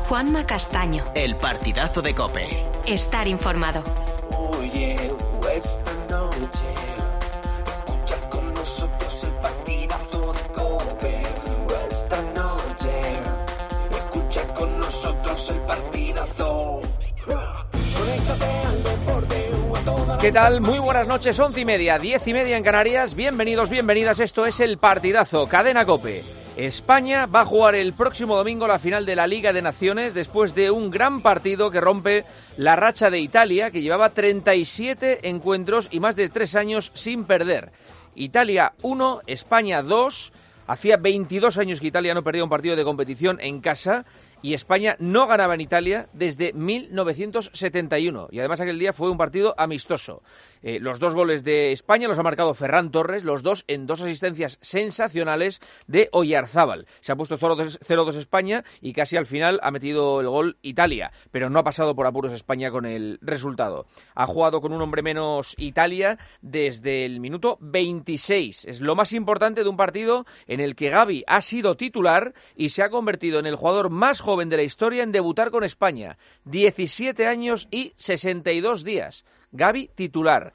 Juanma Castaño. El partidazo de COPE. Estar informado. Oye, esta noche escucha con nosotros el partidazo de COPE. Esta noche escucha con nosotros el partidazo. Conéctate al deporte o a toda. ¿Qué tal? Muy buenas noches, 11:30, 10:30 en Canarias. Bienvenidos, bienvenidas. Esto es el partidazo, Cadena COPE. España va a jugar el próximo domingo la final de la Liga de Naciones después de un gran partido que rompe la racha de Italia, que llevaba 37 encuentros y más de 3 años sin perder. Italia 1, España 2. Hacía 22 años que Italia no perdía un partido de competición en casa y España no ganaba en Italia desde 1971. Y además aquel día fue un partido amistoso. Los 2 goles de España los ha marcado Ferran Torres, los 2 en 2 asistencias sensacionales de Oyarzábal. Se ha puesto 0-2 España y casi al final ha metido el gol Italia, pero no ha pasado por apuros España con el resultado. Ha jugado con un hombre menos Italia desde el minuto 26. Es lo más importante de un partido en el que Gavi ha sido titular y se ha convertido en el jugador más joven de la historia en debutar con España. 17 años y 62 días. Gavi titular.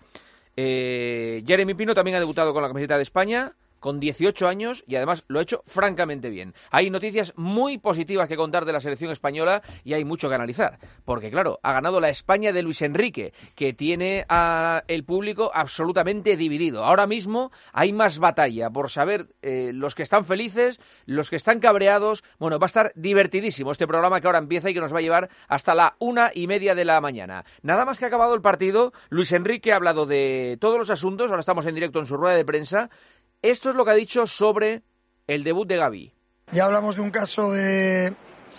Jeremy Pino también ha debutado con la camiseta de España con 18 años y además lo ha hecho francamente bien. Hay noticias muy positivas que contar de la selección española y hay mucho que analizar, porque claro, ha ganado la España de Luis Enrique, que tiene a el público absolutamente dividido. Ahora mismo hay más batalla por saber los que están felices, los que están cabreados. Bueno, va a estar divertidísimo este programa que ahora empieza y que nos va a llevar hasta la 1:30 de la mañana. Nada más que ha acabado el partido, Luis Enrique ha hablado de todos los asuntos, ahora estamos en directo en su rueda de prensa. Esto es lo que ha dicho sobre el debut de Gavi. Ya hablamos de un caso de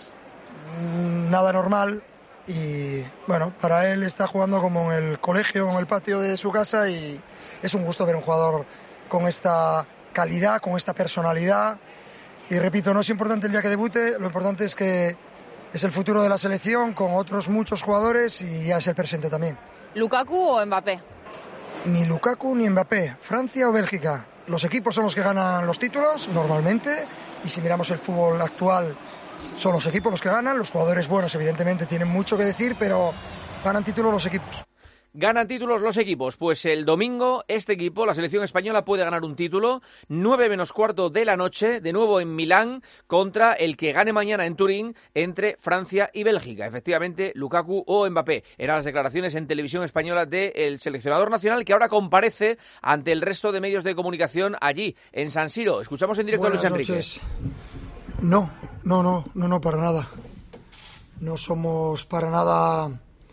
nada normal y bueno, para él está jugando como en el colegio, en el patio de su casa y es un gusto ver un jugador con esta calidad, con esta personalidad y repito, no es importante el día que debute, lo importante es que es el futuro de la selección con otros muchos jugadores y ya es el presente también. ¿Lukaku o Mbappé? Ni Lukaku ni Mbappé, Francia o Bélgica. Los equipos son los que ganan los títulos normalmente y si miramos el fútbol actual son los equipos los que ganan, los jugadores buenos evidentemente tienen mucho que decir, pero ganan títulos los equipos. ¿Ganan títulos los equipos? Pues el domingo este equipo, la selección española, puede ganar un título, 9:15 de la noche, de nuevo en Milán, contra el que gane mañana en Turín entre Francia y Bélgica. Efectivamente, Lukaku o Mbappé. Eran las declaraciones en televisión española del seleccionador nacional que ahora comparece ante el resto de medios de comunicación allí, en San Siro. Escuchamos en directo a Luis Enrique. Noches. No, para nada. No somos para nada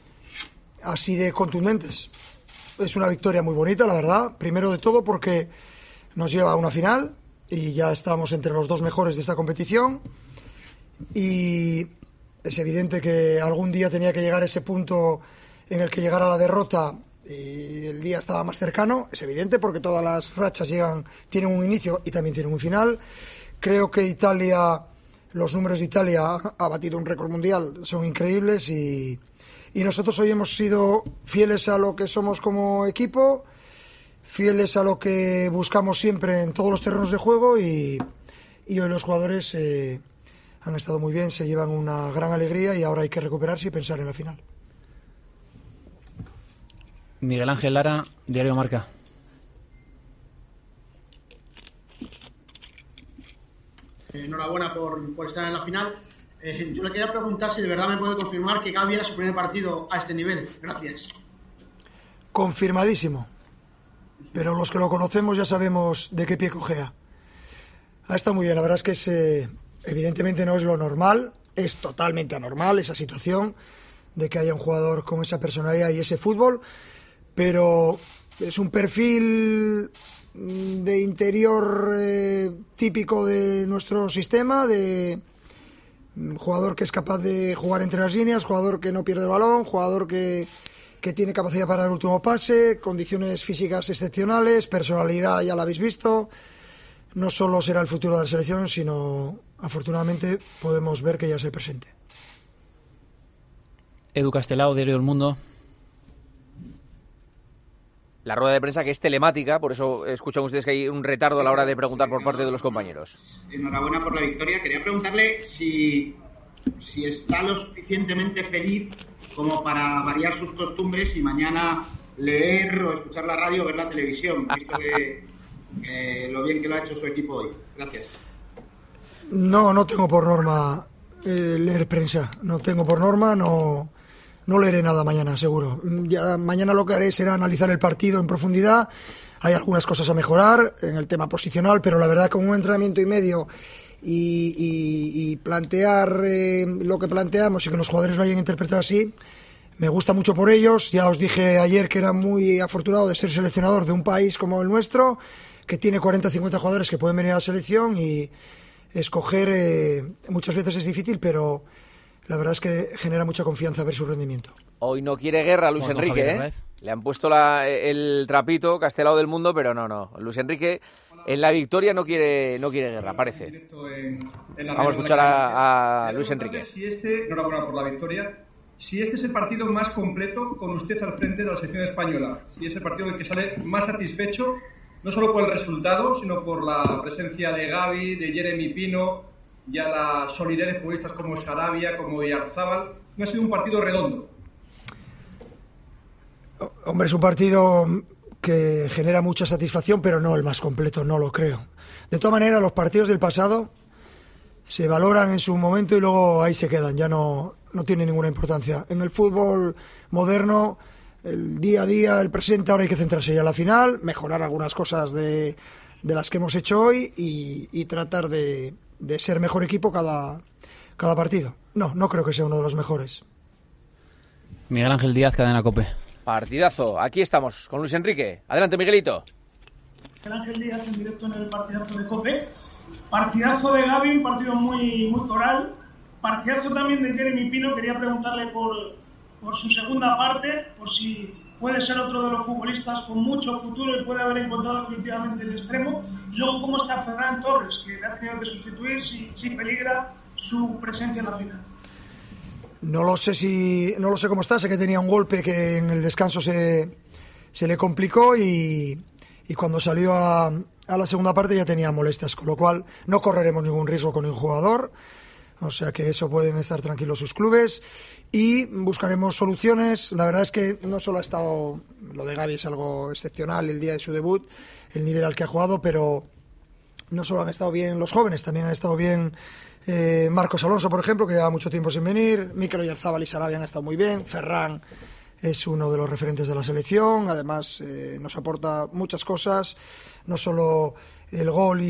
así de contundentes. Es una victoria muy bonita, la verdad. Primero de todo porque nos lleva a una final y ya estamos entre los 2 mejores de esta competición. Y es evidente que algún día tenía que llegar ese punto en el que llegara la derrota y el día estaba más cercano. Es evidente porque todas las rachas tienen un inicio y también tienen un final. Creo que los números de Italia ha batido un récord mundial, son increíbles y nosotros hoy hemos sido fieles a lo que somos como equipo, fieles a lo que buscamos siempre en todos los terrenos de juego y hoy los jugadores han estado muy bien, se llevan una gran alegría y ahora hay que recuperarse y pensar en la final. Miguel Ángel Lara, Diario Marca. Enhorabuena por estar en la final. Yo le quería preguntar si de verdad me puede confirmar que Gavi era su primer partido a este nivel. Gracias. Confirmadísimo. Pero los que lo conocemos ya sabemos de qué pie cojea. Ha estado muy bien. La verdad es que evidentemente no es lo normal. Es totalmente anormal esa situación de que haya un jugador con esa personalidad y ese fútbol. Pero es un perfil de interior típico de nuestro sistema, de jugador que es capaz de jugar entre las líneas, jugador que no pierde el balón, jugador que tiene capacidad para el último pase, condiciones físicas excepcionales, personalidad ya la habéis visto. No solo será el futuro de la selección, sino afortunadamente podemos ver que ya es el presente. Edu Castelao, Diario El Mundo. La rueda de prensa que es telemática, por eso escuchan ustedes que hay un retardo a la hora de preguntar por parte de los compañeros. Enhorabuena por la victoria. Quería preguntarle si si está lo suficientemente feliz como para variar sus costumbres y mañana leer o escuchar la radio o ver la televisión, visto que lo bien que lo ha hecho su equipo hoy. Gracias. No tengo por norma leer prensa. No tengo por norma, no leeré nada mañana, seguro. Ya mañana lo que haré será analizar el partido en profundidad. Hay algunas cosas a mejorar en el tema posicional, pero la verdad con un entrenamiento y medio y plantear lo que planteamos y que los jugadores lo hayan interpretado así, me gusta mucho por ellos. Ya os dije ayer que era muy afortunado de ser seleccionador de un país como el nuestro, que tiene 40-50 jugadores que pueden venir a la selección, y escoger muchas veces es difícil, pero la verdad es que genera mucha confianza ver su rendimiento. Hoy no quiere guerra Luis Enrique, ¿eh? Le han puesto el trapito Castelao del mundo, pero no. Luis Enrique en la victoria no quiere guerra, parece. Vamos a escuchar a Luis Enrique. Enhorabuena por la victoria. Si este es el partido más completo con usted al frente de la selección española, si es el partido en el que sale más satisfecho, no solo por el resultado, sino por la presencia de Gavi, de Jeremy Pino, ya la solidez de futbolistas como Sarabia, como Oyarzabal, no ha sido un partido redondo. Hombre, es un partido que genera mucha satisfacción, pero no el más completo, no lo creo. De todas maneras, los partidos del pasado se valoran en su momento y luego ahí se quedan, ya no tiene ninguna importancia. En el fútbol moderno, el día a día, el presente, ahora hay que centrarse ya en la final, mejorar algunas cosas de las que hemos hecho hoy y tratar de ser mejor equipo cada partido. No creo que sea uno de los mejores. Miguel Ángel Díaz, Cadena COPE. Partidazo, aquí estamos con Luis Enrique. Adelante, Miguelito. Miguel Ángel Díaz en directo en el partidazo de COPE. Partidazo de Gavi, un partido muy, muy coral. Partidazo también de Jeremy Pino. Quería preguntarle por su segunda parte, por si puede ser otro de los futbolistas con mucho futuro y puede haber encontrado definitivamente el extremo. Y luego, ¿cómo está Ferran Torres, que le ha tenido que sustituir si peligra su presencia en la final? No lo sé cómo está. Sé que tenía un golpe que en el descanso se le complicó y cuando salió a la segunda parte ya tenía molestias, con lo cual no correremos ningún riesgo con el jugador. O sea que eso pueden estar tranquilos sus clubes y buscaremos soluciones. La verdad es que no solo ha estado, lo de Gavi es algo excepcional el día de su debut, el nivel al que ha jugado, pero no solo han estado bien los jóvenes, también han estado bien Marcos Alonso, por ejemplo, que lleva mucho tiempo sin venir. Mikel Oyarzabal y Sarabia han estado muy bien. Ferran es uno de los referentes de la selección, además nos aporta muchas cosas, no solo el gol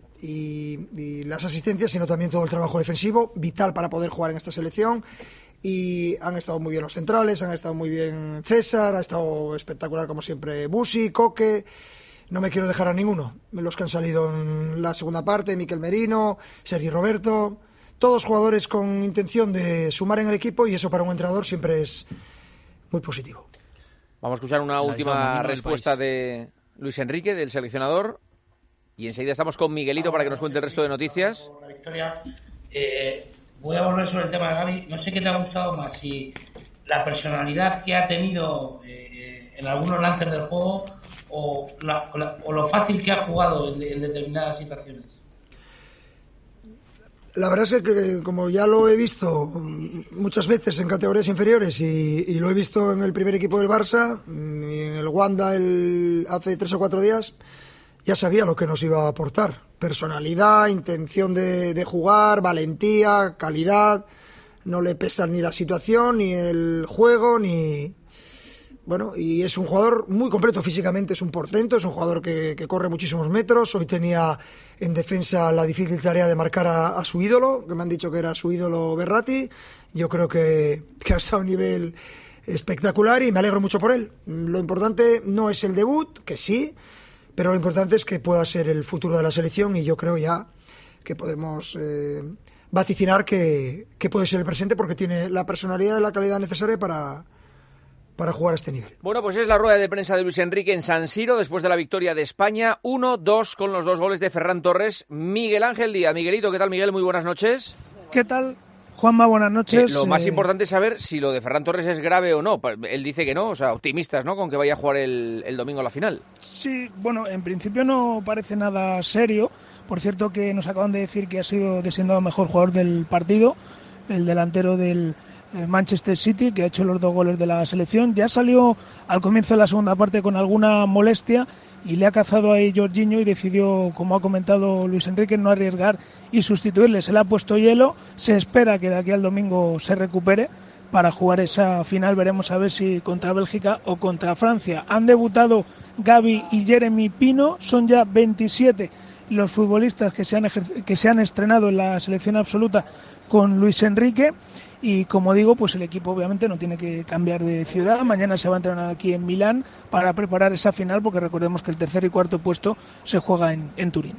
y las asistencias, sino también todo el trabajo defensivo, vital para poder jugar en esta selección. Y han estado muy bien los centrales, han estado muy bien César, ha estado espectacular como siempre Busi, Coque. No me quiero dejar a ninguno, los que han salido en la segunda parte, Mikel Merino, Sergi Roberto, todos jugadores con intención de sumar en el equipo, y eso para un entrenador siempre es muy positivo. Vamos a escuchar una última respuesta de Luis Enrique, del seleccionador, y enseguida estamos con Miguelito para que nos cuente el resto de noticias. La victoria. Voy a volver sobre el tema de Gavi. No sé qué te ha gustado más, si la personalidad que ha tenido en algunos lances del juego o lo fácil que ha jugado en determinadas situaciones. La verdad es que como ya lo he visto muchas veces en categorías inferiores y lo he visto en el primer equipo del Barça y en el Wanda hace 3 o 4 días, ya sabía lo que nos iba a aportar. Personalidad, intención de jugar, valentía, calidad. No le pesa ni la situación, ni el juego, ni... Bueno, y es un jugador muy completo físicamente, es un portento, es un jugador que corre muchísimos metros. Hoy tenía en defensa la difícil tarea de marcar a su ídolo, que me han dicho que era su ídolo Berratti. Yo creo que ha estado a un nivel espectacular y me alegro mucho por él. Lo importante no es el debut, que sí, pero lo importante es que pueda ser el futuro de la selección, y yo creo ya que podemos vaticinar que puede ser el presente, porque tiene la personalidad y la calidad necesaria para jugar a este nivel. Bueno, pues es la rueda de prensa de Luis Enrique en San Siro después de la victoria de España, 1-2 con los 2 goles de Ferran Torres. Miguel Ángel Díaz. Miguelito, ¿qué tal, Miguel? Muy buenas noches. ¿Qué tal, Juanma? Buenas noches. Lo más importante es saber si lo de Ferran Torres es grave o no. Él dice que no, o sea, optimistas, ¿no?, con que vaya a jugar el domingo a la final. Sí, bueno, en principio no parece nada serio. Por cierto, que nos acaban de decir que ha sido designado mejor jugador del partido. el delantero del Manchester City, que ha hecho los 2 goles de la selección. Ya salió al comienzo de la segunda parte con alguna molestia y le ha cazado ahí Jorginho y decidió, como ha comentado Luis Enrique, no arriesgar y sustituirle. Se le ha puesto hielo, se espera que de aquí al domingo se recupere para jugar esa final. Veremos a ver si contra Bélgica o contra Francia. Han debutado Gavi y Jeremy Pino, son ya 27 los futbolistas que se han estrenado en la selección absoluta con Luis Enrique. Y como digo, pues el equipo obviamente no tiene que cambiar de ciudad. Mañana se va a entrenar aquí en Milán para preparar esa final, porque recordemos que el tercer y cuarto puesto se juega en Turín.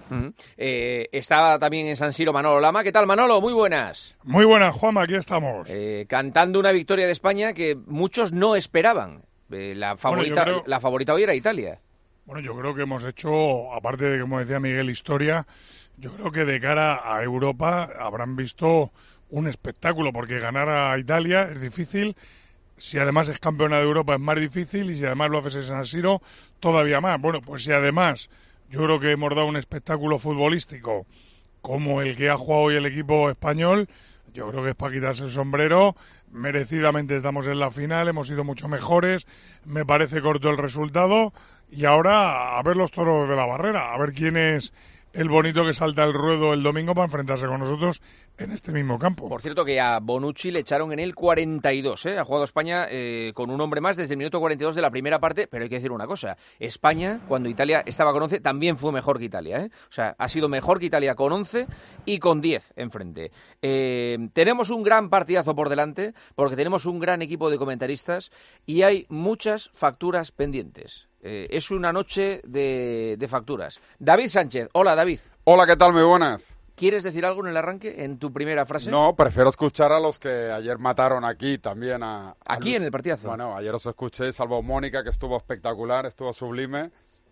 Está también en San Siro Manolo Lama. ¿Qué tal, Manolo? Muy buenas. Muy buenas, Juanma, aquí estamos. Cantando una victoria de España que muchos no esperaban. La favorita hoy era Italia. Bueno, yo creo que hemos hecho, aparte de, como decía Miguel, historia, yo creo que de cara a Europa habrán visto un espectáculo, porque ganar a Italia es difícil, si además es campeona de Europa es más difícil, y si además lo haces en San Siro, todavía más. Bueno, pues si además yo creo que hemos dado un espectáculo futbolístico como el que ha jugado hoy el equipo español, yo creo que es para quitarse el sombrero. Merecidamente estamos en la final, hemos sido mucho mejores, me parece corto el resultado, y ahora a ver los toros de la barrera, a ver quién es el bonito que salta el ruedo el domingo para enfrentarse con nosotros en este mismo campo. Por cierto, que a Bonucci le echaron en el 42, Ha jugado España con un hombre más desde el minuto 42 de la primera parte, pero hay que decir una cosa. España, cuando Italia estaba con 11, también fue mejor que Italia, O sea, ha sido mejor que Italia con 11 y con 10 enfrente. Tenemos un gran partidazo por delante, porque tenemos un gran equipo de comentaristas y hay muchas facturas pendientes. Es una noche de facturas. David Sánchez. Hola, David. Hola, ¿qué tal? Muy buenas. ¿Quieres decir algo en el arranque, en tu primera frase? No, prefiero escuchar a los que ayer mataron aquí también ¿Aquí Luis. En el partidazo? Bueno, ayer os escuché, salvo Mónica, que estuvo espectacular, estuvo sublime.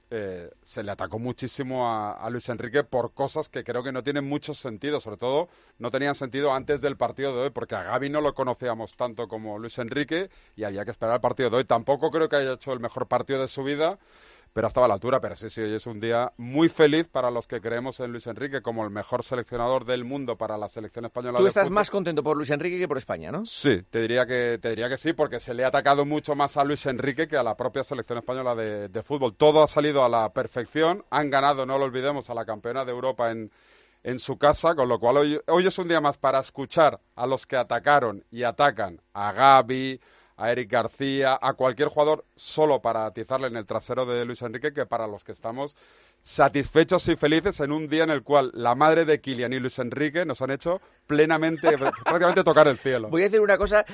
Se le atacó muchísimo a Luis Enrique por cosas que creo que no tienen mucho sentido, sobre todo no tenían sentido antes del partido de hoy, porque a Gavi no lo conocíamos tanto como Luis Enrique y había que esperar al partido de hoy. Tampoco creo que haya hecho el mejor partido de su vida, pero estaba a la altura. Pero sí, hoy es un día muy feliz para los que creemos en Luis Enrique como el mejor seleccionador del mundo para la selección española. Tú estás más contento por Luis Enrique que por España, ¿no? Sí, te diría que sí, porque se le ha atacado mucho más a Luis Enrique que a la propia selección española de fútbol. Todo ha salido a la perfección, han ganado, no lo olvidemos, a la campeona de Europa en su casa, con lo cual hoy es un día más para escuchar a los que atacaron y atacan a Gavi, a Eric García, a cualquier jugador, solo para atizarle en el trasero de Luis Enrique, que para los que estamos satisfechos y felices en un día en el cual la madre de Kylian y Luis Enrique nos han hecho plenamente, prácticamente tocar el cielo. Voy a decir una cosa,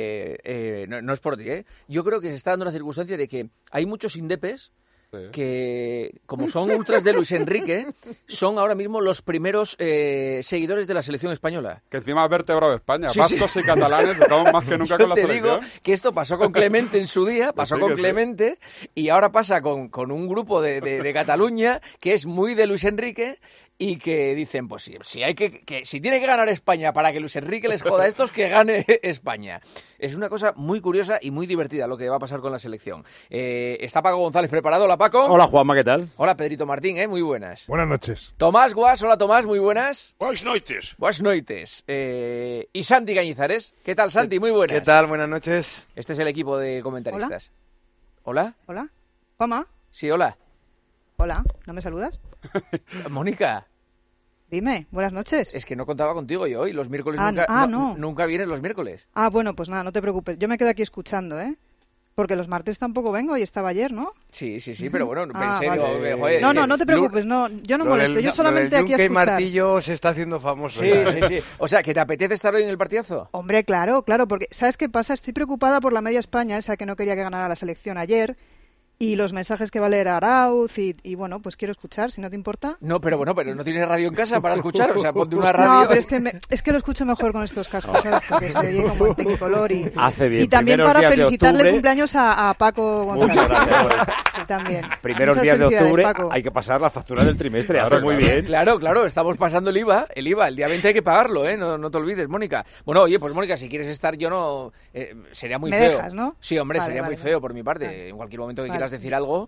no es por ti, Yo creo que se está dando una circunstancia de que hay muchos indepes que, como son ultras de Luis Enrique, son ahora mismo los primeros seguidores de la selección española. Que encima ha vertebrado España. Vascos y catalanes estamos más que nunca con la selección. Yo te digo que esto pasó con Clemente en su día, Clemente, y ahora pasa con un grupo de Cataluña que es muy de Luis Enrique y que dicen, pues si tiene que ganar España para que Luis Enrique les joda a estos, que gane España. Es una cosa muy curiosa y muy divertida lo que va a pasar con la selección. Está Paco González preparado. Hola, Paco. Hola, Juanma, ¿qué tal? Hola, Pedrito Martín, muy buenas. Buenas noches. Tomás Guas, hola Tomás, muy buenas. Buenas noches. Buenas noches. Y Santi Cañizares. ¿Qué tal, Santi? Muy buenas. ¿Qué tal? Buenas noches. Este es el equipo de comentaristas. ¿Hola? ¿Hola? ¿Juanma? Sí, hola. Hola, ¿no me saludas? Mónica. Dime, buenas noches. Es que no contaba contigo yo hoy, los miércoles nunca vienes los miércoles. Bueno, pues nada, no te preocupes, yo me quedo aquí escuchando, Porque los martes tampoco vengo y estaba ayer, ¿no? Sí, pero bueno, pensé... Vale. Joder, no te preocupes, yo no molesto, yo solamente aquí a escuchar. El Martillo se está haciendo famoso. Sí. O sea, ¿que te apetece estar hoy en el partidazo? Hombre, claro, porque ¿sabes qué pasa? Estoy preocupada por la media España, esa que no quería que ganara la selección ayer. Y los mensajes que va a leer Arauz y bueno, pues quiero escuchar, si no te importa. No, pero no tienes radio en casa para escuchar, o sea, ponte una radio. No, pero es que lo escucho mejor con estos cascos, ¿sabes? Porque se oye como en tecnicolor y... Hace bien. Y también para felicitarle cumpleaños a Paco González. Muchas gracias. También. Primeros días de octubre hay que pasar la factura del trimestre, claro, muy bien. Claro, estamos pasando el IVA, el día 20 hay que pagarlo, no te olvides, Mónica. Bueno, oye, pues Mónica, si quieres estar yo no... sería muy feo. ¿Me dejas, no? Sí, hombre, sería muy feo por mi parte. En cualquier momento que quieras decir algo...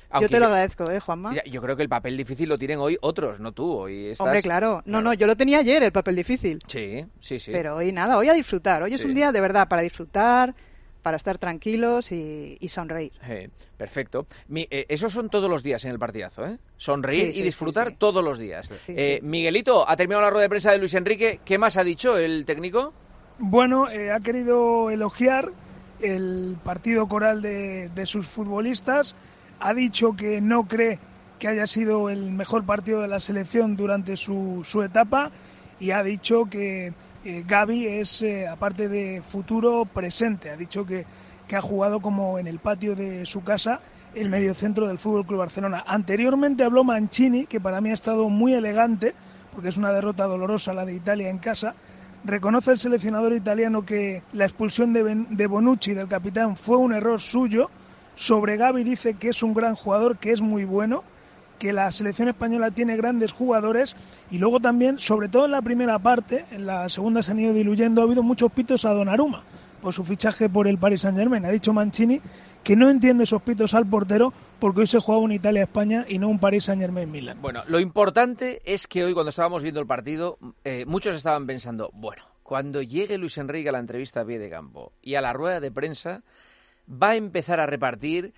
Yo te lo agradezco, Juanma. Yo creo que el papel difícil lo tienen hoy otros, no tú. Hoy estás... Hombre, claro. No, yo lo tenía ayer, el papel difícil. Sí. Pero hoy nada, hoy a disfrutar. Hoy es un día de verdad para disfrutar, para estar tranquilos y sonreír. Perfecto. Esos son todos los días en el partidazo, ¿eh? Sonreír y disfrutar todos los días. Miguelito, ha terminado la rueda de prensa de Luis Enrique. ¿Qué más ha dicho el técnico? Bueno, ha querido elogiar el partido coral de sus futbolistas. Ha dicho que no cree que haya sido el mejor partido de la selección durante su etapa y ha dicho que Gavi es, aparte de futuro, presente. Ha dicho que ha jugado como en el patio de su casa el mediocentro del FC Barcelona. Anteriormente habló Mancini, que para mí ha estado muy elegante, porque es una derrota dolorosa la de Italia en casa. Reconoce el seleccionador italiano que la expulsión de Bonucci, del capitán, fue un error suyo. Sobre Gavi dice que es un gran jugador, que es muy bueno, que la selección española tiene grandes jugadores y luego también, sobre todo en la primera parte, en la segunda se han ido diluyendo, ha habido muchos pitos a Donnarumma por su fichaje por el Paris Saint-Germain. Ha dicho Mancini que no entiende esos pitos al portero porque hoy se juega un Italia-España y no un Paris Saint-Germain-Milan. Bueno, lo importante es que hoy cuando estábamos viendo el partido, muchos estaban pensando, bueno, cuando llegue Luis Enrique a la entrevista a pie de campo y a la rueda de prensa, va a empezar a repartir,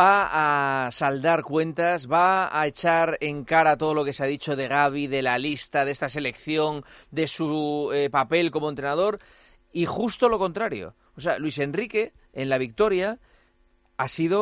va a saldar cuentas, va a echar en cara todo lo que se ha dicho de Gavi, de la lista, de esta selección, de su papel como entrenador, y justo lo contrario. O sea, Luis Enrique, en la victoria, ha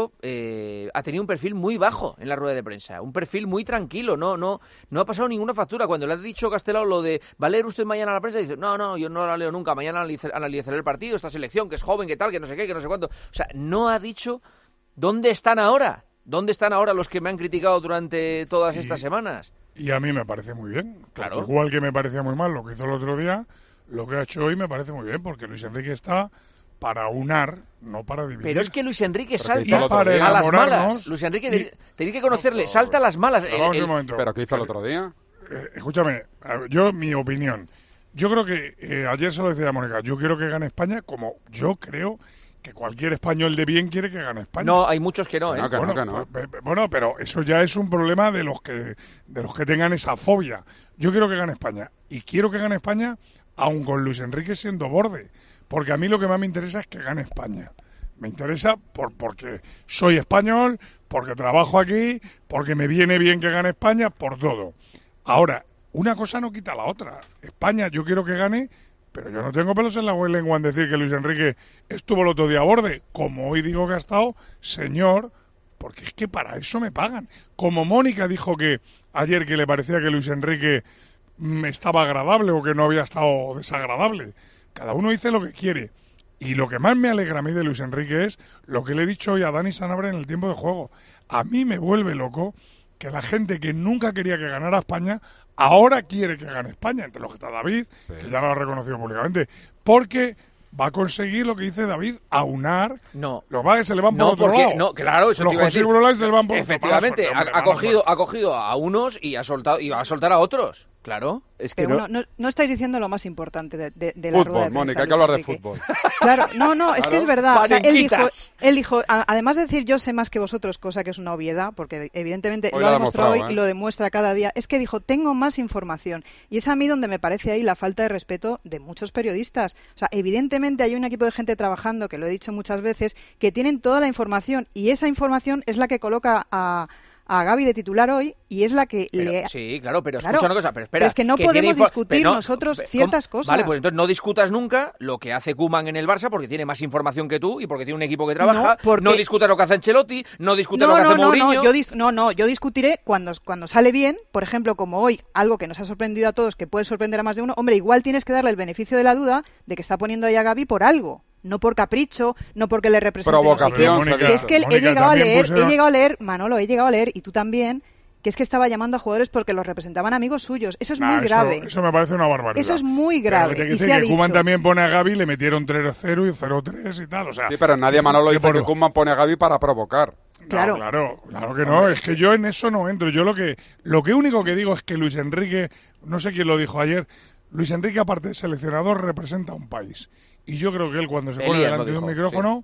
tenido un perfil muy bajo en la rueda de prensa, un perfil muy tranquilo, no ha pasado ninguna factura. Cuando le ha dicho Castelao lo de ¿va a leer usted mañana la prensa? Dice, no, yo no la leo nunca, mañana analizaré el partido, esta selección que es joven, que tal, que no sé qué, que no sé cuánto. O sea, no ha dicho ¿dónde están ahora? ¿Dónde están ahora los que me han criticado durante todas estas semanas? Y a mí me parece muy bien. Claro. Igual que me parecía muy mal lo que hizo el otro día, lo que ha hecho hoy me parece muy bien, porque Luis Enrique está para unar, no para dividir. Pero es que Luis Enrique salta a las malas. Luis Enrique, tenéis que conocerle, salta a las malas. Vamos un momento. ¿Pero qué hizo el otro día? Escúchame, mi opinión. Yo creo que, ayer se lo decía a Mónica, yo quiero que gane España como yo creo que cualquier español de bien quiere que gane España. No, hay muchos que no, ¿eh? Bueno, pero eso ya es un problema de los que tengan esa fobia. Yo quiero que gane España. Y quiero que gane España aun con Luis Enrique siendo borde. Porque a mí lo que más me interesa es que gane España. Me interesa porque soy español, porque trabajo aquí, porque me viene bien que gane España, por todo. Ahora, una cosa no quita la otra. España yo quiero que gane, pero yo no tengo pelos en la lengua en decir que Luis Enrique estuvo el otro día a borde. Como hoy digo que ha estado, señor, porque es que para eso me pagan. Como Mónica dijo que ayer que le parecía que Luis Enrique estaba agradable o que no había estado desagradable. Cada uno dice lo que quiere. Y lo que más me alegra a mí de Luis Enrique es lo que le he dicho hoy a Dani Sanabria en el tiempo de juego. A mí me vuelve loco que la gente que nunca quería que ganara España, ahora quiere que gane España. Entre los que está David, que ya lo ha reconocido públicamente. Porque va a conseguir lo que dice David, aunar. No. Lo que se le van por otro lado. No, claro, eso los te iba a decir. Se le van por efectivamente, ha cogido a unos y va a soltar a otros. Claro. Es que no estáis diciendo lo más importante de la rueda de prensa. Fútbol, Mónica, hay que hablar de fútbol. Claro, es que es verdad. O sea, él dijo, además de decir yo sé más que vosotros, cosa que es una obviedad, porque evidentemente lo ha demostrado hoy y lo demuestra cada día, es que dijo, tengo más información. Y es a mí donde me parece ahí la falta de respeto de muchos periodistas. O sea, evidentemente hay un equipo de gente trabajando, que lo he dicho muchas veces, que tienen toda la información y esa información es la que coloca a Gavi de titular hoy y es la que Sí, claro, pero escucha una cosa, pero espera. Pero es que no podemos discutir nosotros ciertas cosas. Vale, pues entonces no discutas nunca lo que hace Koeman en el Barça porque tiene más información que tú y porque tiene un equipo que trabaja. No discutas lo que hace Ancelotti, no discutas lo que hace Mourinho. Yo discutiré cuando sale bien, por ejemplo, como hoy, algo que nos ha sorprendido a todos, que puede sorprender a más de uno. Hombre, igual tienes que darle el beneficio de la duda de que está poniendo ahí a Gavi por algo. No por capricho, no porque le represente provocación, no sé qué. Es que he llegado a leer, Manolo, y tú también, que es que estaba llamando a jugadores porque los representaban amigos suyos. Eso es muy grave. Eso me parece una barbaridad. Eso es muy grave. Pero que Koeman también pone a Gavi, le metieron 3-0 y 0-3 y tal. O sea, sí, pero nadie, Manolo, dice que Koeman pone a Gavi para provocar. Claro que no. Es que yo en eso no entro. Yo lo que único que digo es que Luis Enrique, no sé quién lo dijo ayer, Luis Enrique, aparte de seleccionador, representa a un país. Y yo creo que él, cuando se pone delante de un micrófono,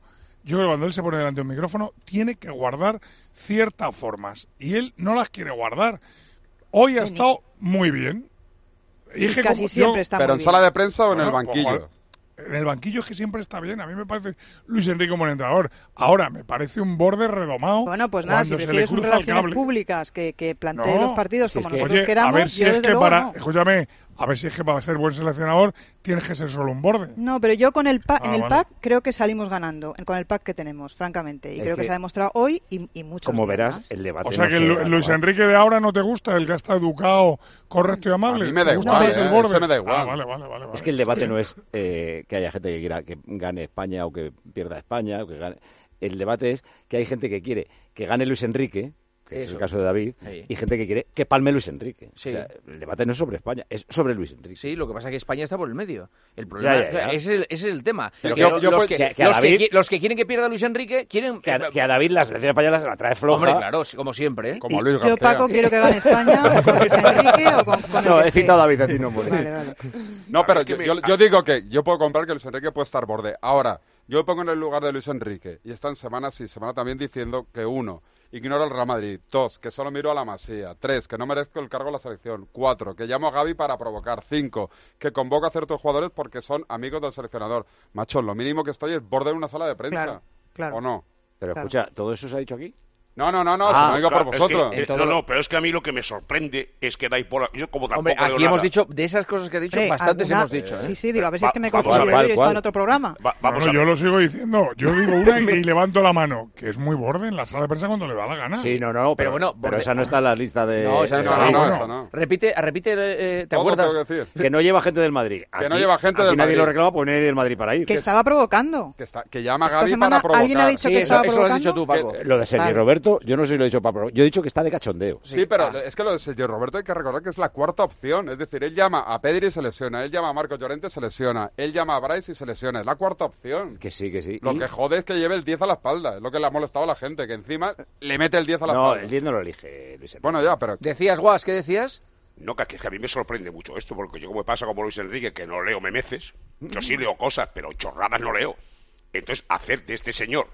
yo creo que cuando él se pone delante de un micrófono, tiene que guardar ciertas formas. Y él no las quiere guardar. Hoy ha estado muy bien. Casi siempre está muy bien. ¿Pero en sala de prensa o en el banquillo? En el banquillo es que siempre está bien. A mí me parece Luis Enrique un buen entrenador. Ahora, me parece un borde redomado. Bueno, pues nada, si prefieres un relaciones públicas que plantee los partidos como nosotros queramos, a ver si es que escúchame, a ver si es que para ser buen seleccionador tienes que ser solo un borde. No, pero yo con el pack, pack creo que salimos ganando, con el pack que tenemos, francamente. Y creo que se ha demostrado hoy y muchos Como verás, más. el debate. O sea que Luis Enrique de ahora no te gusta, el que está educado, correcto y amable. A mí me da igual, eso me da igual. Vale. Es que el debate no es que haya gente que quiera que gane España o que pierda España. O que gane. El debate es que hay gente que quiere que gane Luis Enrique, que es el caso de David, y gente que quiere que palme Luis Enrique. Sí. O sea, el debate no es sobre España, es sobre Luis Enrique. Sí, lo que pasa es que España está por el medio. El problema ese es el tema. Pero los que quieren que pierda Luis Enrique quieren que a David la selección española se la trae floja. Hombre, claro, como siempre. Como Luis Yo, Paco, quiero que gane España con Luis Enrique o con No, he citado a David, a ti no morí. Vale. No, pero yo digo que yo puedo comprar que Luis Enrique puede estar borde. Ahora, yo me pongo en el lugar de Luis Enrique y están semana sí, semana también diciendo que 1, ignoro al Real Madrid. 2, que solo miro a la Masía. 3, que no merezco el cargo de la selección. 4, que llamo a Gavi para provocar. 5, que convoco a ciertos jugadores porque son amigos del seleccionador. Macho, lo mínimo que estoy es borde en una sala de prensa. Claro. ¿O no? Pero escucha, ¿todo eso se ha dicho aquí? No, se lo digo por vosotros. Pero es que a mí lo que me sorprende es que dais por... Yo como tampoco Hombre, aquí hemos dicho, de esas cosas que he dicho, bastantes hemos dicho. Sí, digo, a ver si es que me confundo yo y he estado en otro programa. Yo lo sigo diciendo. Yo digo una y levanto la mano, que es muy borde en la sala de prensa cuando le da la gana. Sí, pero bueno, pero esa no está en la lista de... No, esa no. Repite, ¿te acuerdas? Que no lleva gente del Madrid. Que no lleva gente del Madrid. Nadie lo reclama porque nadie del Madrid para ir. Que estaba provocando. Que llama a Gavi para provocar. ¿Alguien ha dicho que estaba provocando? Eso lo has dicho tú, Paco. Lo de Sergi Roberto, yo no sé si lo he dicho. Yo he dicho que está de cachondeo. Sí, pero es que lo de Sergio Roberto hay que recordar que es la cuarta opción. Es decir, él llama a Pedri y se lesiona. Él llama a Marcos Llorente y se lesiona. Él llama a Bryce y se lesiona. Es la cuarta opción. Que sí. Lo que jode es que lleve el 10 a la espalda. Es lo que le ha molestado a la gente. Que encima le mete el 10 a la espalda. No, el 10 no lo elige Luis Enrique. Bueno, ya, pero... Decías, Guas, ¿qué decías? No, que a mí me sorprende mucho esto, porque yo como me pasa como Luis Enrique, que no leo memeces, yo sí leo cosas, pero chorradas no leo. Entonces, hacer de este señor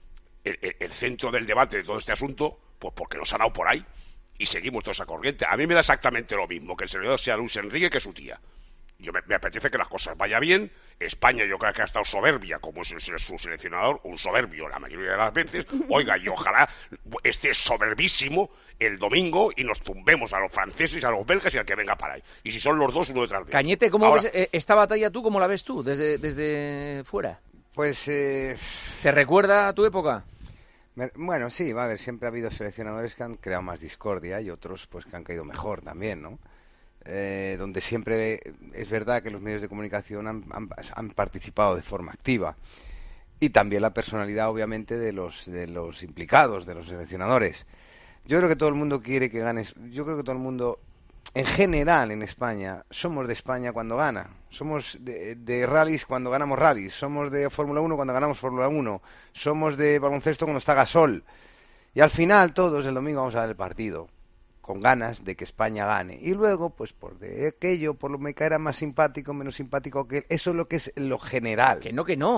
el centro del debate de todo este asunto, pues porque nos ha dado por ahí y seguimos toda esa corriente. A mí me da exactamente lo mismo que el seleccionador sea Luis Enrique que su tía. Yo me apetece que las cosas vayan bien. España yo creo que ha estado soberbia, como es su seleccionador, un soberbio la mayoría de las veces. Oiga, y ojalá esté soberbísimo el domingo y nos tumbemos a los franceses, a los belgas y al que venga para ahí. Y si son los dos, uno detrás de otro. Cañete, ¿cómo ves esta batalla tú? ¿Cómo la ves tú desde fuera? Pues... ¿Te recuerda a tu época? Bueno, sí, va a ver, siempre ha habido seleccionadores que han creado más discordia y otros pues que han caído mejor también, ¿no? Donde siempre es verdad que los medios de comunicación han participado de forma activa y también la personalidad obviamente de los implicados, de los seleccionadores. Yo creo que todo el mundo quiere que ganes, yo creo que todo el mundo en general en España somos de España cuando gana, somos de rallies cuando ganamos rallies, somos de Fórmula 1 cuando ganamos Fórmula 1, somos de baloncesto cuando está Gasol y al final todos el domingo vamos a ver el partido con ganas de que España gane y luego pues por de aquello, por lo que me caerá más simpático, menos simpático que eso es lo que es lo general. Que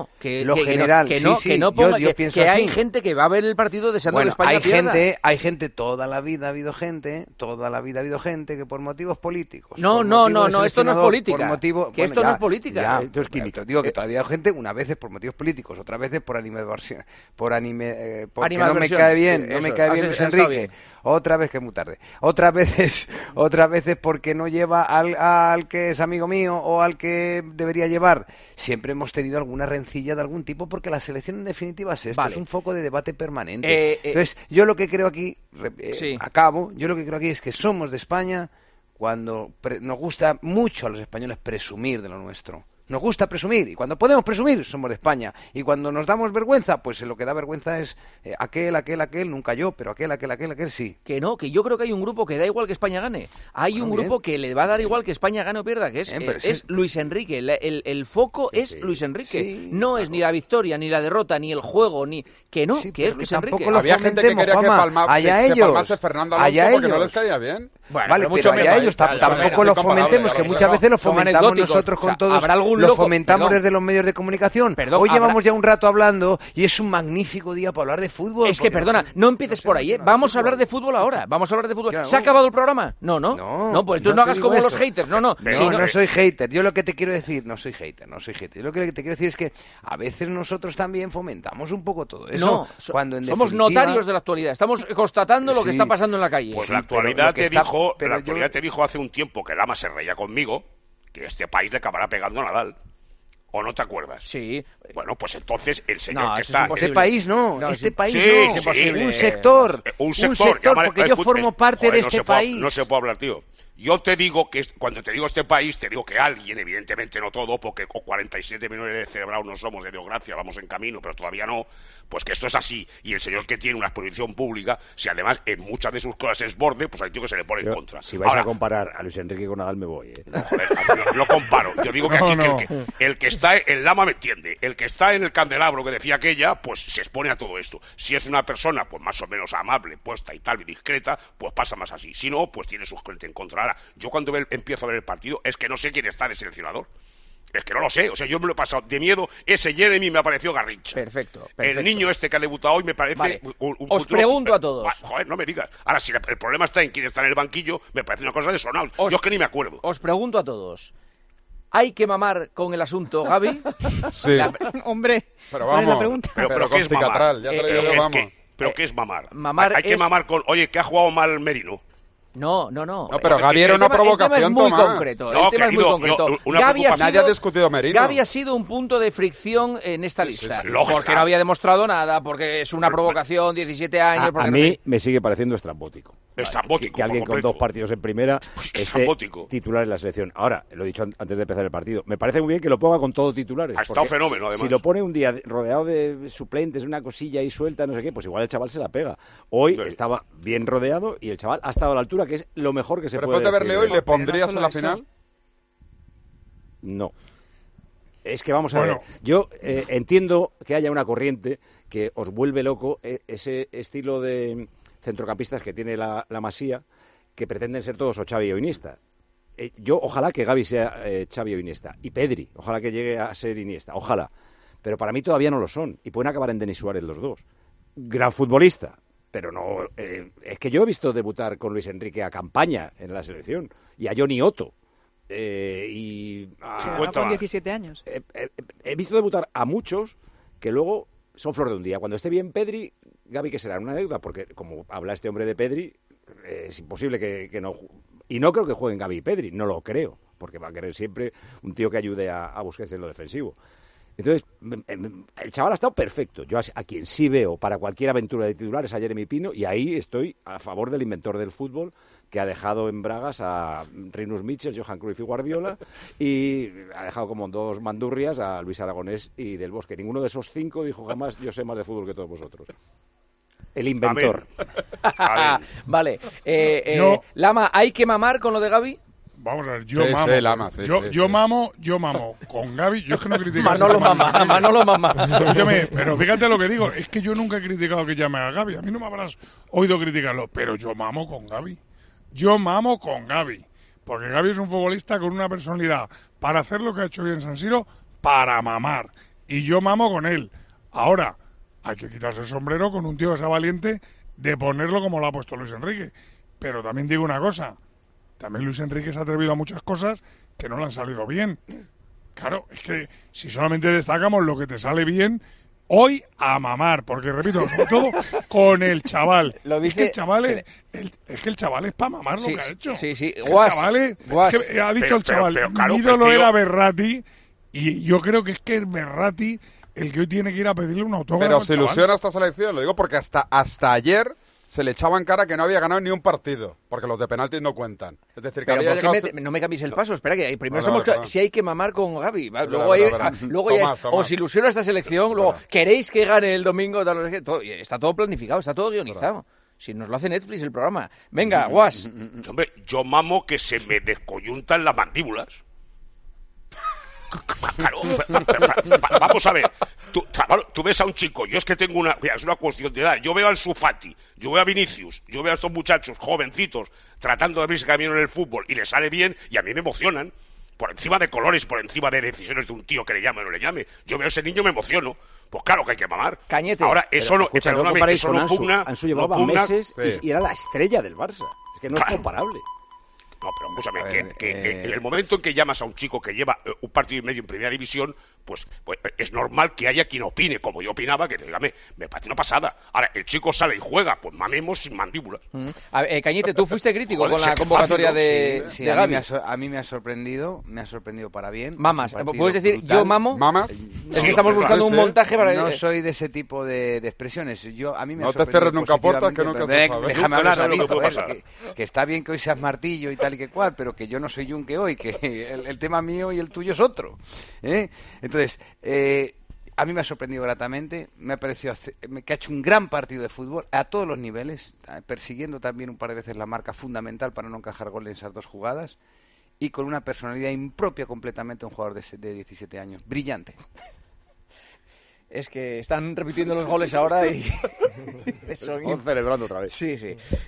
hay gente que va a ver el partido deseando que España pierda. Hay gente, toda la vida ha habido gente que por motivos políticos. No, esto no es política. Esto no es política. Esto es química. Digo que todavía hay gente, una vez por motivos políticos, otras veces por animadversión, porque no me cae bien, Luis Enrique. Otra vez que es muy tarde. Otras veces porque no lleva al que es amigo mío o al que debería llevar. Siempre hemos tenido alguna rencilla de algún tipo porque la selección en definitiva es esto, es un foco de debate permanente. Entonces, yo lo que creo aquí, yo lo que creo aquí es que somos de España cuando nos gusta mucho a los españoles presumir de lo nuestro. Nos gusta presumir, y cuando podemos presumir somos de España, y cuando nos damos vergüenza, pues lo que da vergüenza es aquel, nunca yo, pero aquel sí. Que no, que yo creo que hay un grupo que da igual que España gane. Hay un grupo que le va a dar igual que España gane o pierda, que es Luis Enrique. El foco es Luis Enrique. No es ni la victoria, ni la derrota, ni el juego, ni que no, que es Luis Enrique. Había gente que quería que palmase Fernando Alonso porque no les caía bien. Bueno, vale, pero allá ellos tampoco lo fomentemos, que muchas veces lo fomentamos nosotros con todos. lo fomentamos desde los medios de comunicación. Hoy llevamos ya un rato hablando y es un magnífico día para hablar de fútbol. Es que, perdona, no empieces por ahí, ¿eh? Vamos a hablar de fútbol ahora. Vamos a hablar de fútbol. Claro. ¿Se ha acabado el programa? No, pues tú no hagas como los haters. No soy hater. Yo lo que te quiero decir, no soy hater. Yo lo que te quiero decir es que a veces nosotros también fomentamos un poco todo eso. Somos notarios de la actualidad. Estamos constatando lo que está pasando en la calle. Pues la actualidad te dijo hace un tiempo que Lama se reía conmigo, que este país le acabará pegando a Nadal. ¿O no te acuerdas? Sí. Bueno, pues entonces el señor que está... Este país no. Es imposible. Un sector, porque yo formo parte de este país. No se puede hablar, tío. Yo te digo que cuando te digo este país, te digo que alguien, evidentemente no todo, porque con 47 millones de celebrados no somos, de Dios gracias, vamos en camino, pero todavía no, pues que esto es así. Y el señor que tiene una exposición pública, si además en muchas de sus cosas es borde, pues hay tío que se le pone en contra. Si vais a comparar a Luis Enrique con Nadal, me voy. Joder, lo comparo. Yo digo que aquí el que está, el Lama me entiende, el que está en el candelabro que decía aquella, pues se expone a todo esto. Si es una persona, pues más o menos amable, puesta y tal, y discreta, pues pasa más así. Si no, pues tiene sus gente en contra. Ahora, yo cuando empiezo a ver el partido es que no sé quién está de seleccionador. Es que no lo sé, o sea, yo me lo he pasado de miedo. Ese Jeremy me ha parecido Garrincha. Perfecto. El niño este que ha debutado hoy me parece un Os futuro... pregunto a todos. Joder, no me digas. Ahora, si el problema está en quién está en el banquillo, me parece una cosa de sonados. Yo es que ni me acuerdo. Os pregunto a todos. ¿Hay que mamar con el asunto, Gavi? Sí. Hombre, pero vamos. La pregunta? Pero ¿qué es mamar? ¿Pero qué es mamar? Hay que mamar con... Oye, que ha jugado mal Merino. No, pero Gavi era una provocación, el tema es muy concreto. Nadie ha discutido Merino. Gavi ha sido un punto de fricción en esta lista. Porque no había demostrado nada, porque es una provocación, 17 años... A mí me sigue pareciendo estrambótico. Estrambótico. Que alguien con 2 partidos en primera esté titular en la selección. Ahora, lo he dicho antes de empezar el partido, me parece muy bien que lo ponga con todos titulares. Ha estado fenómeno, además. Si lo pone un día rodeado de suplentes, una cosilla ahí suelta, no sé qué, pues igual el chaval se la pega. Hoy estaba bien rodeado y el chaval ha estado a la altura, que es lo mejor que se puede decir. Después de verle hoy, ¿le pondrías en la final? No. Es que vamos a ver, yo entiendo que haya una corriente que os vuelve loco ese estilo de centrocampistas que tiene la Masía, que pretenden ser todos o Xavi o Iniesta. Yo ojalá que Gavi sea Xavi o Iniesta, y Pedri, ojalá que llegue a ser Iniesta, ojalá. Pero para mí todavía no lo son, y pueden acabar en Denis Suárez los dos. Gran futbolista, pero no... es que yo he visto debutar con Luis Enrique a Campaña en la selección, y a Johnny Otto. Con 17 años. He visto debutar a muchos que luego son flor de un día. Cuando esté bien Pedri, Gavi, ¿qué será? Una deuda, porque como habla este hombre de Pedri, es imposible que no... Y no creo que jueguen Gavi y Pedri, no lo creo, porque va a querer siempre un tío que ayude a Busquets en lo defensivo. Entonces, el chaval ha estado perfecto. Yo a quien sí veo para cualquier aventura de titular es a Jeremy Pino, y ahí estoy a favor del inventor del fútbol, que ha dejado en bragas a Rinus Michels, Johan Cruyff y Guardiola, y ha dejado como 2 mandurrias a Luis Aragonés y Del Bosque. Ninguno de esos 5 dijo jamás: yo sé más de fútbol que todos vosotros. El inventor. Vale. Lama, ¿hay que mamar con lo de Gavi? Vamos a ver, yo mamo con Gavi. Yo es que no critico Manolo mama. Pero fíjate lo que digo, es que yo nunca he criticado que llame a Gavi. A mí no me habrás oído criticarlo, pero yo mamo con Gavi. Porque Gavi es un futbolista con una personalidad para hacer lo que ha hecho bien San Siro, para mamar. Y yo mamo con él. Ahora, hay que quitarse el sombrero con un tío que sea valiente de ponerlo como lo ha puesto Luis Enrique. Pero también digo una cosa. También Luis Enrique se ha atrevido a muchas cosas que no le han salido bien. Claro, es que si solamente destacamos lo que te sale bien, hoy a mamar, porque repito, sobre todo con el chaval. Lo dice, es que el chaval es para mamar lo que ha hecho. Sí. Ha dicho el chaval, mi ídolo era Berratti, y yo creo que es Berratti el que hoy tiene que ir a pedirle un autógrafo. Pero se ilusiona esta selección, lo digo porque hasta ayer se le echaba en cara que no había ganado ni un partido, porque los de penaltis no cuentan. Es decir, que no me cambies el paso, espera, que primero si hay que mamar con Gavi, luego os ilusiona esta selección, luego queréis que gane el domingo, está todo planificado, está todo guionizado. Si nos lo hace Netflix el programa. Venga, Guas. Hombre, yo mamo que se me descoyuntan las mandíbulas. Claro, vamos a ver. Tú ves a un chico, yo es que tengo es una cuestión de edad. Yo veo a Ansu Fati, yo veo a Vinicius, yo veo a estos muchachos jovencitos tratando de abrirse camino en el fútbol y les sale bien y a mí me emocionan. por encima de colores, por encima de decisiones de un tío que le llame o no le llame. Yo veo a ese niño, me emociono. Pues claro que hay que mamar. Cañete. Ahora, eso no, escucha, perdóname, no eso no Ansu. pugna. Ansu llevaba meses y era la estrella del Barça. Es que no es comparable. No, pero escúchame, que en el momento en que llamas a un chico que lleva un partido y medio en primera división, pues es normal que haya quien opine, como yo opinaba, que dígame, me parece una pasada. Ahora, el chico sale y juega, pues mamemos sin mandíbulas. Cañete, tú fuiste crítico con la qué convocatoria fácil, ¿no? de Sí, Gavi. a mí me ha sorprendido para bien. Mamas, Es un partido ¿puedes decir brutal. yo mamo? ¿Mamas? Es que estamos buscando un montaje para... No soy de ese tipo de expresiones. A mí me ha No te sorprendido cierres nunca puertas, que positivamente, nunca se sabe. Déjame Nunca hablar, se sabe lo que David, puede joder, que está bien que hoy seas martillo y tal y que cual, pero que yo no soy Yunque hoy, que el tema mío y el tuyo es otro. Entonces, a mí me ha sorprendido gratamente, me ha parecido que ha hecho un gran partido de fútbol a todos los niveles, persiguiendo también un par de veces la marca fundamental para no encajar gol en esas dos jugadas, y con una personalidad impropia completamente a un jugador de 17 años. Brillante. Es que están repitiendo los goles ahora y... Estamos celebrando otra vez. Sí.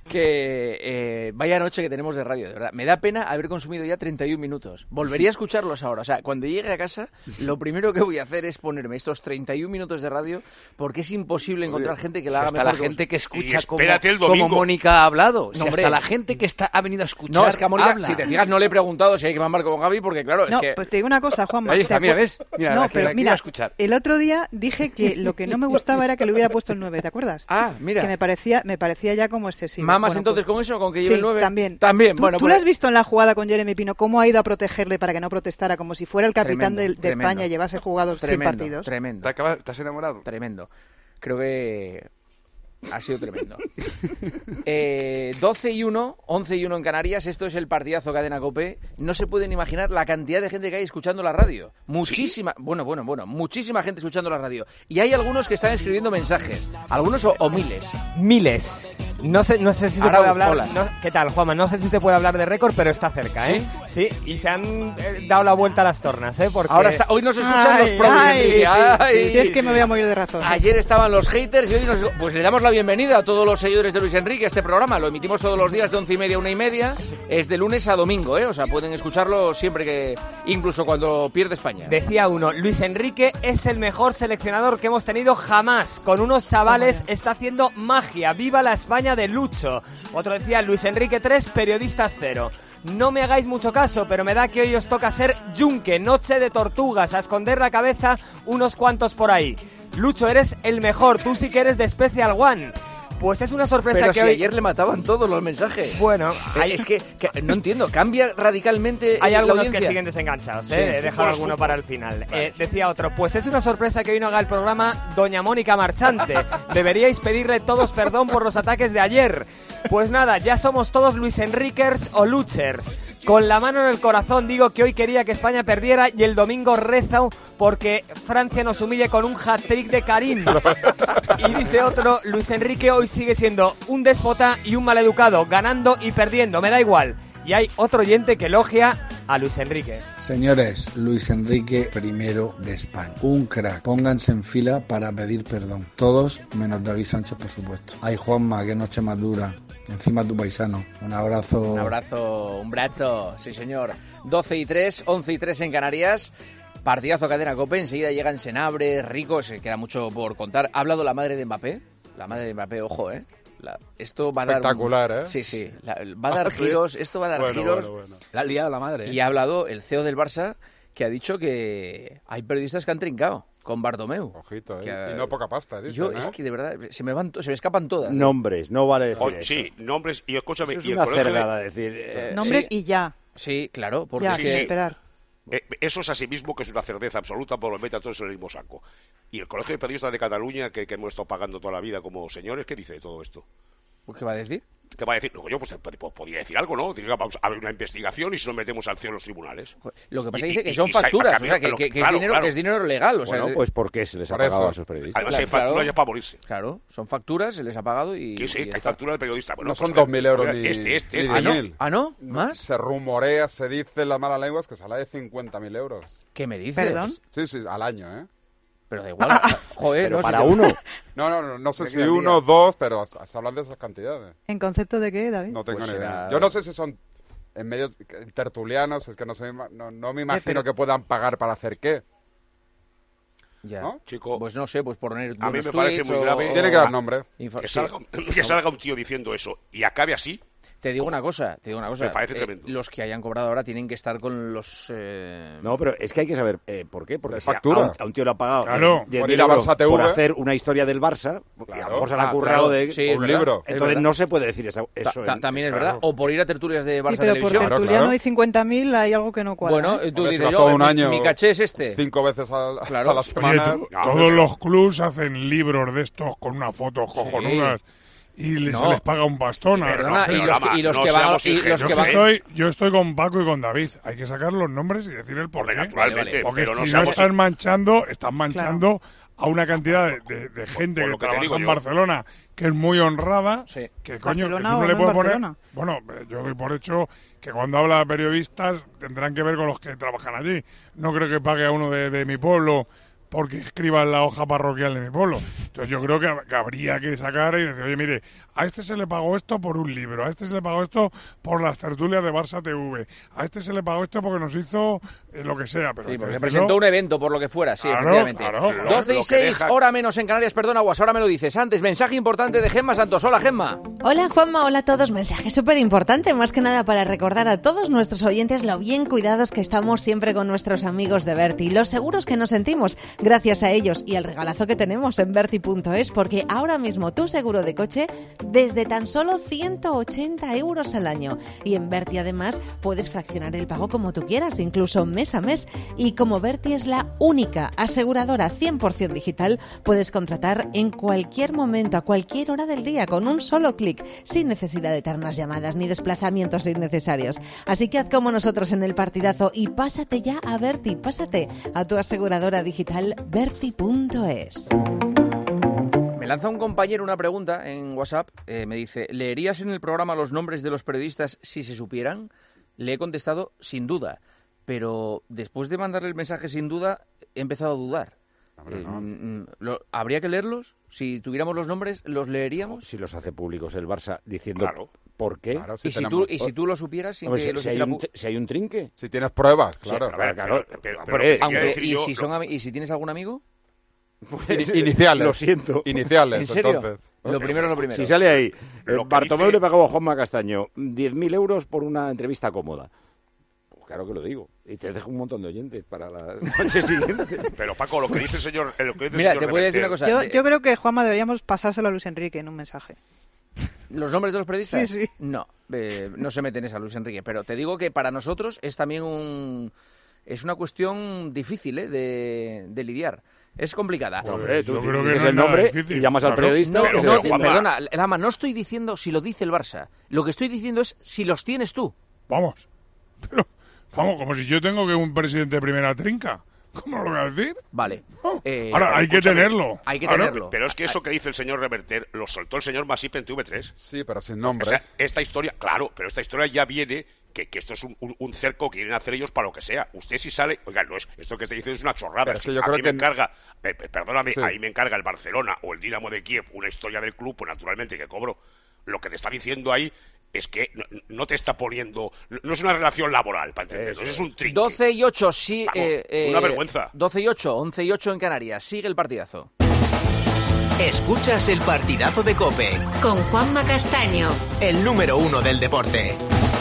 Que vaya noche que tenemos de radio, de verdad. Me da pena haber consumido ya 31 minutos. Volvería a escucharlos ahora. O sea, cuando llegue a casa, lo primero que voy a hacer es ponerme estos 31 minutos de radio, porque es imposible encontrar gente que la haga mejor. Hasta la gente que escucha como Mónica ha hablado. No, hombre. Hasta la gente que ha venido a escuchar. No, es que a Mónica, habla. si te fijas, no le he preguntado si hay que mamar con Gavi, porque claro, No, es que... pues te digo una cosa, Juanma. Ahí está, mira, ¿ves? Mira, no, la que pero iba mira, a escuchar. el otro día dije que lo que no me gustaba era que le hubiera puesto el 9, ¿te acuerdas? Ah, mira. Que me parecía ya como excesivo. ¿Mamas Bueno, entonces pues, con eso, con que lleve sí, el 9? también. También, ¿Tú, bueno. ¿Tú lo has visto en la jugada con Jeremy Pino? ¿Cómo ha ido a protegerle para que no protestara? Como si fuera el capitán de España y llevase jugados 100 partidos. Tremendo. ¿Te has enamorado? Tremendo. Creo que ha sido tremendo. 12 y 1, 11 y 1 en Canarias. Esto es el partidazo Cadena COPE. No se pueden imaginar la cantidad de gente que hay escuchando la radio. Muchísima, ¿sí? Bueno, muchísima gente escuchando la radio. Y hay algunos que están escribiendo mensajes. Algunos o miles. Miles. No sé si se puede hablar. ¿Qué tal, Juanma? No sé si se puede hablar de récord, pero está cerca, ¿eh? Sí, y se han dado la vuelta a las tornas, ¿eh? Porque... Hoy nos escuchan los profes. Sí, es que me voy a morir de razón. Ayer estaban los haters y hoy pues le damos la bienvenida a todos los seguidores de Luis Enrique a este programa. Lo emitimos todos los días de 11:30 a 1:30. Es de lunes a domingo, ¿eh? O sea, pueden escucharlo siempre que... Incluso cuando pierde España. Decía uno, Luis Enrique es el mejor seleccionador que hemos tenido jamás. Con unos chavales está haciendo magia. ¡Viva la España de Lucho! Otro decía, Luis Enrique 3, periodistas 0. No me hagáis mucho caso, pero me da que hoy os toca ser yunque, noche de tortugas, a esconder la cabeza unos cuantos por ahí. Lucho, eres el mejor, tú sí que eres de Special One. Pues es una sorpresa pero que si hoy... ayer le mataban todos los mensajes. Bueno, es que no entiendo, cambia radicalmente hay la algunos audiencia. que siguen desenganchados, Sí, he dejado alguno para el final. Decía otro, pues es una sorpresa que hoy no haga el programa Doña Mónica Marchante. Deberíais pedirle todos perdón por los ataques de ayer. Pues nada, ya somos todos Luis Enriquers o Luchers. Con la mano en el corazón digo que hoy quería que España perdiera y el domingo rezo porque Francia nos humille con un hat-trick de Karim. Y dice otro, Luis Enrique hoy sigue siendo un déspota y un maleducado, ganando y perdiendo, me da igual. Y hay otro oyente que elogia a Luis Enrique. Señores, Luis Enrique primero de España. Un crack. Pónganse en fila para pedir perdón. Todos menos David Sánchez, por supuesto. Ay, Juanma, qué noche más dura. Encima tu paisano. Un abrazo. Un abrazo, un brazo, sí señor. 12 y 3, 11 y 3 en Canarias. Partidazo Cadena COPE. Enseguida llegan Senabre, Rico, se queda mucho por contar. ¿Ha hablado la madre de Mbappé? La madre de Mbappé, ojo, esto va a dar... Espectacular, ¿eh? Sí. Va a dar giros, esto va a dar giros. Bueno. La ha liado la madre. Y ha hablado el CEO del Barça, que ha dicho que hay periodistas que han trincado con Bartomeu. Ojito, y no poca pasta, dicen, es que de verdad se me escapan todas. Nombres, no vale decir eso. Sí, nombres, y escúchame... Eso es y una cerdada decir... Nombres y ya. Sí, claro, porque ya, sin esperar. Eso es asimismo que es una certeza absoluta, por lo mete a todos en el mismo saco. Y el Colegio de Periodistas de Cataluña, que hemos estado pagando toda la vida como señores, ¿qué dice de todo esto? ¿Qué va a decir? ¿Qué va a decir? No, yo pues podía decir algo, ¿no? Diga, vamos a ver una investigación y si nos metemos al CEO en los tribunales. Lo que pasa es que dice que son facturas, o sea, que es dinero legal. O sea, bueno, pues porque se les ha pagado a sus periodistas. Además hay facturas ya para morirse. Claro, son facturas, se les ha pagado y... Sí, hay factura del periodista. Bueno, no son 2.000 euros ni... Este. ¿Ah, no? ¿Más? Se rumorea, se dice en las malas lenguas que sale de 50.000 euros. ¿Qué me dices? ¿Perdón? Sí, al año, ¿eh? Pero da igual. Joder, pero para uno. No sé si uno o dos, pero se hablan de esas cantidades. ¿En concepto de qué, David? No tengo Pues ni idea. será... Yo no sé si son en medio tertulianos, es que no me imagino que puedan pagar para hacer qué. Ya. ¿No? Chico, pues no sé, pues poner a mí me parece muy grave. Tiene que dar nombre. Que salga un tío diciendo eso y acabe así. Te digo una cosa. Me parece tremendo. Los que hayan cobrado ahora tienen que estar con los... No, pero es que hay que saber por qué. Porque factura. A un tío le ha pagado por ir a Barça TV, por hacer una historia del Barça, y a lo mejor se le ha currado de un libro. Entonces no se puede decir eso. También es verdad. O por ir a tertulias de Barça pero Televisión. Por tertuliano hay 50.000, hay algo que no cuadra. Bueno, tú dices todo un año, mi caché es este. 5 veces a la semana. Oye, todos los clubs hacen libros de estos con unas fotos cojonudas. Y se les paga un bastón. Yo estoy con Paco y con David. Hay que sacar los nombres y decir el porqué. Porque si no están manchando a una cantidad de gente que trabaja en Barcelona, que es muy honrada, que coño, que no le puede poner... Bueno, yo doy por hecho que cuando habla de periodistas tendrán que ver con los que trabajan allí. No creo que pague a uno de mi pueblo porque escriba en la hoja parroquial de mi pueblo. Entonces yo creo que habría que sacar y decir, oye, mire, a este se le pagó esto por un libro, a este se le pagó esto por las tertulias de Barça TV, a este se le pagó esto porque nos hizo lo que sea. Pero sí, porque presentó un evento, por lo que fuera, sí, efectivamente. 12:06, hora menos en Canarias, perdona, Guas, ahora me lo dices. Antes, mensaje importante de Gemma Santos. Hola, Gemma. Hola, Juanma, hola a todos. Mensaje súper importante, más que nada para recordar a todos nuestros oyentes lo bien cuidados que estamos siempre con nuestros amigos de Berti, los seguros que nos sentimos gracias a ellos y al regalazo que tenemos en Berti.es, porque ahora mismo tu seguro de coche desde tan solo 180 euros al año. Y en Berti además puedes fraccionar el pago como tú quieras, incluso mes a mes. Y como Berti es la única aseguradora 100% digital, puedes contratar en cualquier momento, a cualquier hora del día, con un solo clic, sin necesidad de eternas llamadas ni desplazamientos innecesarios. Así que haz como nosotros en el partidazo y pásate ya a Berti, pásate a tu aseguradora digital Berti.es. Me lanza un compañero una pregunta en WhatsApp, me dice, ¿leerías en el programa los nombres de los periodistas si se supieran? Le he contestado sin duda, pero después de mandarle el mensaje sin duda, he empezado a dudar. ¿Habría que leerlos? Si tuviéramos los nombres, ¿los leeríamos? Si los hace públicos el Barça diciendo por qué. Claro, si si tú lo supieras sin que si hay un trinque. Si tienes pruebas, claro. ¿Y si tienes algún amigo? Pues, iniciales. Lo siento. Iniciales, ¿En serio? entonces. Lo primero es lo primero. Si sale ahí, Bartomeu le pagó a Juanma Castaño 10.000 euros por una entrevista cómoda. Pues claro que lo digo. Y te dejo un montón de oyentes para la noche siguiente. Pero Paco, lo que dice el señor... Mira, te voy a decir una cosa. Yo creo que, Juanma, deberíamos pasárselo a Luis Enrique en un mensaje. ¿Los nombres de los periodistas? Sí. No, no se meten esa, Luis Enrique. Pero te digo que para nosotros es también es una cuestión difícil de lidiar. Es complicada. Hombre, tú dices el nombre y llamas al periodista. Perdona, Lama, no estoy diciendo si lo dice el Barça. Lo que estoy diciendo es si los tienes tú. Vamos. Pero, como si yo tengo que un presidente de primera trinca. ¿Cómo lo voy a decir? Vale. Ahora, hay que tenerlo. Hay que tenerlo. Pero es que eso que dice el señor Reverter lo soltó el señor Masip en TV3. Sí, pero sin nombres. O sea, esta historia, claro, pero esta historia ya viene... Que esto es un cerco que quieren hacer ellos para lo que sea. Usted si sale... Oiga, no es, esto que se dice es una chorrada. Pero es que yo creo me encarga... perdóname, sí. Ahí me encarga el Barcelona o el Dinamo de Kiev una historia del club, pues naturalmente que cobro. Lo que te está diciendo ahí es que no te está poniendo... No es una relación laboral, para entenderlo. Eso es un trinque. 12:08, sí. Una vergüenza. 12:08, 11:08 en Canarias. Sigue el partidazo. Escuchas el partidazo de COPE. Con Juanma Castaño. El número 1 del deporte.